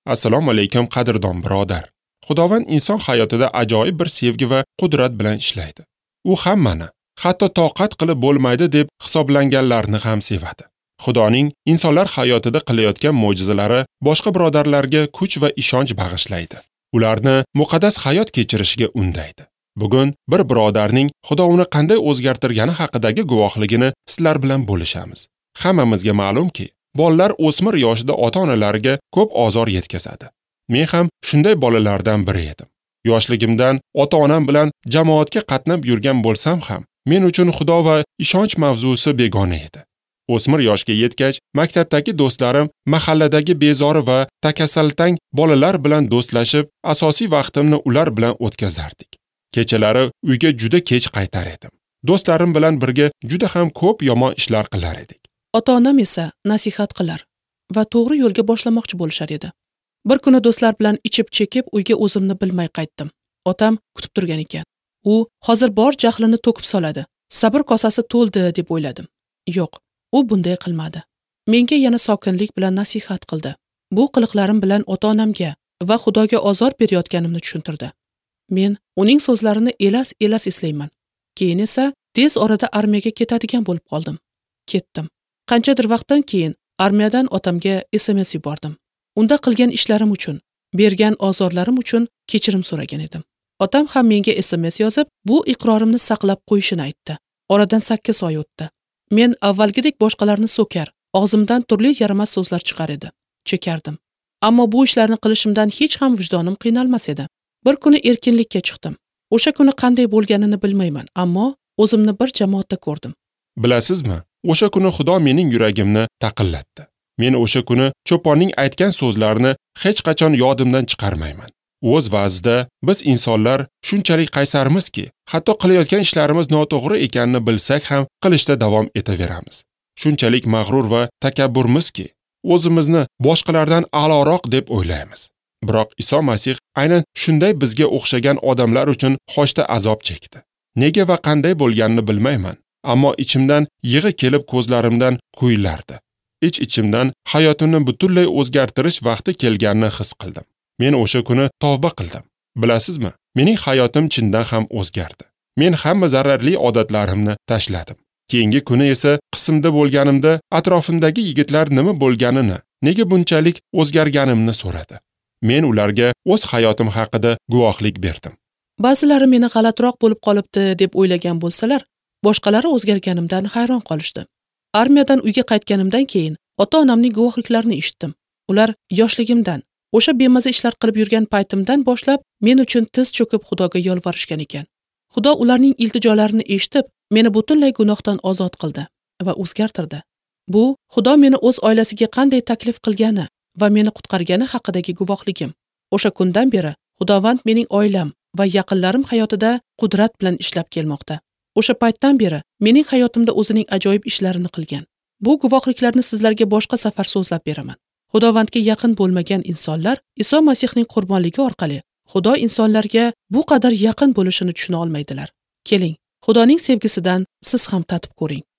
Assalomu alaykum qadrdon birodar. Xudovand inson hayotida ajoyib bir sevgi va qudrat bilan ishlaydi. U hammani, hatto toqat qilib bo'lmaydi deb hisoblanganlarni ham sevadi. Xudoning insonlar hayotida qilayotgan mo'jizalari boshqa birodarlarga kuch va ishonch bag'ishlaydi. Ularni muqaddas hayot kechirishga undaydi. Bugun bir birodarning Xudo uni qanday o'zgartirgani haqidagi guvohligini sizlar bilan bo'lishamiz. Hammamizga ma'lumki, bolalar o'smir yoshida ota-onalariga ko'p ozor yetkazadi. Men ham shunday bolalardan biri edim. Yoshligimdan ota-onam bilan jamoatga qatnab yurgan bo'lsam ham, men uchun Xudo va ishonch mavzusi begona edi. O'smir yoshga yetgach, maktabdagi do'stlarim, mahalladagi bezori va takassaltang bolalar bilan do'stlashib, asosiy vaqtimni ular bilan o'tkazardik. Kechalari uyga juda kech qaytar edim. Do'stlarim bilan birga juda ham ko'p yomon ishlar qilar edik. Ota-onam esa nasihat qilar va to'g'ri yo'lga boshlamoqchi bo'lishar edi. Bir kuni do'stlar bilan ichib-chekib uyga o'zimni bilmay qaytdim. Otam kutib turgan ekan. U hozir bor jahlini to'kib soladi. Sabr kosasi to'ldi deb o'yladim. Yo'q, u bunday qilmadi. Menga yana sokinlik bilan nasihat qildi. Bu qiliqlarim bilan ota-onamga va Xudoga ozor berayotganimni tushuntirdi. Men uning so'zlarini elas eslayman. Keyin esa tez orada armiyaga ketadigan bo'lib qoldim. Ketdim. Qanchadir vaqtdan keyin armiyadan otamga SMS yubordim. Unda qilgan ishlarim uchun, bergan ozorlarim uchun kechirim so'ragan edim. Otam ham menga SMS yozib, bu iqrorimni saqlab qo'yishini aytdi. Oradan 8 oy o'tdi. Men avvalgidek boshqalarni so'kar, og'zimdan turli yaramas so'zlar chiqar edi. Chekardim. Ammo bu ishlarni qilishimdan hech ham vijdonim qiynalmas edi. Bir kuni erkinlikka chiqdim. O'sha kuni qanday bo'lganini bilmayman, ammo o'zimni bir jamoatda ko'rdim. Bilasizmi? O'sha kuni Xudo mening yuragimni taqillatdi. Men o'sha kuni cho'ponning aytgan so'zlarini hech qachon yodimdan chiqarmayman. O'z va'zida biz insonlar shunchalik qaysarimizki, hatto qilayotgan ishlarimiz noto'g'ri ekanini bilsak ham qilishda davom etaveramiz. Shunchalik mag'rur va takabburmizki, o'zimizni boshqalardan a'loroq deb o'ylaymiz. Biroq Iso Masih aynan shunday bizga o'xshagan odamlar uchun xoshda azob chekdi. Nega va qanday bo'lganini bilmayman, ammo ichimdan yig'i kelib ko'zlarimdan quylardi. Ich-ichimdan hayotimni butunlay o'zgartirish vaqti kelganini his qildim. Men o'sha kuni tavba qildim. Bilasizmi? Mening hayotim chindan ham o'zgardi. Men hamma zararli odatlarimni tashladim. Keyingi kuni esa qismda bo'lganimda atrofimdagi yigitlar nima bo'lganini, nega bunchalik o'zgarganimni so'radi. Men ularga o'z hayotim haqida guvohlik berdim. Ba'zilari meni g'alatroq bo'lib qolibdi deb o'ylagan bo'lsalar, boshqalari o'zgarganimdan hayron qolishdi. Armiyadan uyga qaytganimdan keyin ota-onamning guvohliklarini eshitdim. Ular yoshligimdan, o'sha bemaza ishlar qilib yurgan paytimdan boshlab men uchun tiz cho'kib Xudoga yolvorishgan ekan. Xudo ularning iltijolarini eshitib, meni butunlay gunohdan ozod qildi va o'zgartirdi. Bu Xudo meni o'z oilasiga qanday taklif qilgani va meni qutqargani haqidagi guvohligim. O'sha kundan beri Xudovand mening oilam va yaqinlarim hayotida qudrat bilan ishlab kelmoqda. O'sha paytdan beri mening hayotimda o'zining ajoyib ishlarini qilgan. Bu guvohliklarni sizlarga boshqa safar so'zlab beraman. Xudovandga yaqin bo'lmagan insonlar Iso Masihning qurbonligi orqali Xudo insonlarga bu qadar yaqin bo'lishini tushuna olmaydilar. Keling, Xudoning sevgisidan siz ham tatib ko'ring.